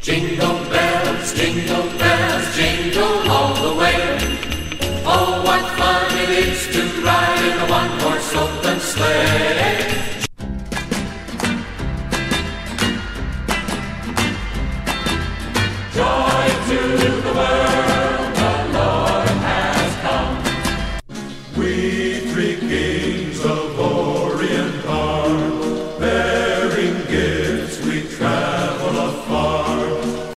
Jingle bells, jingle all the way. Oh, what fun it is to ride in a one-horse open sleigh. Joy to the world, the Lord has come. We three kings of